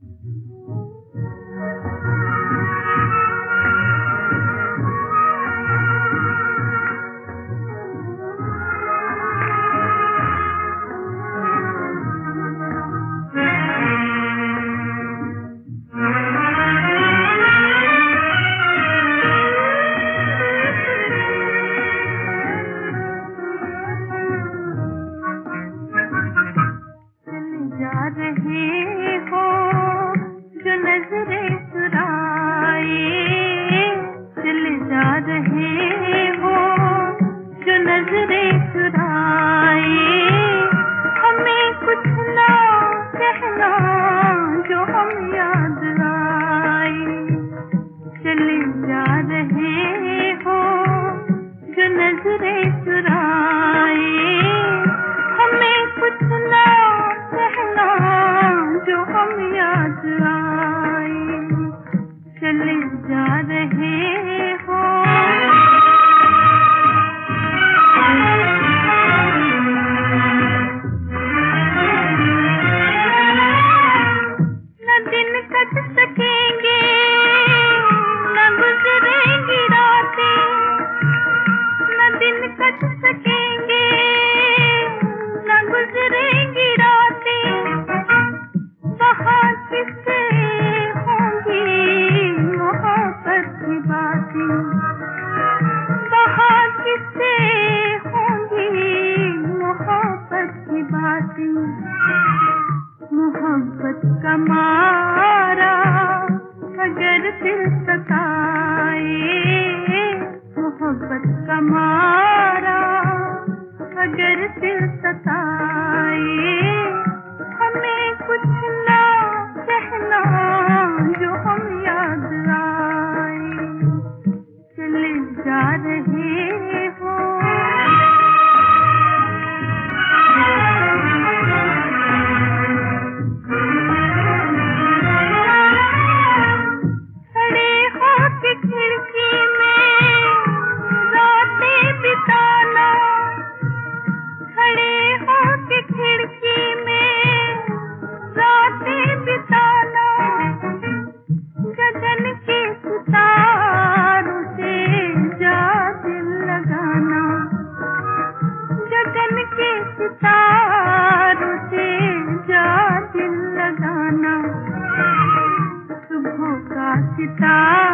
रहे हो जो नजरें चुराए, चले जा रहे हो जो नजरें चुराए, हमें कुछ ना कहना जो हम याद आए। चले जा रहे हो जो नजरें चुराए, हमें कुछ ना कहना जो हम याद आए। चले जा रहे हो। न दिन कट सकेंगे न गुजरेंगी रातें, न दिन कट सकेंगे न गुजरेंगी रातें, वहाँ किससे होंगी मोहब्बत की बातें, वहाँ किससे होंगी मोहब्बत की बातें। मोहब्बत का मारा अगर दिल सताए, मोहब्बत का मारा अगर दिल सताए, हमें कुछ ना कहना जो हम याद आए। चले जा रहे हो। खड़े होके खिड़की में रातें बिताना, खड़े होके खिड़की में रातें बिताना, गगन के सितारों से जा दिल लगाना, गगन के सितारों से जा दिल लगाना। सुबह का सितारा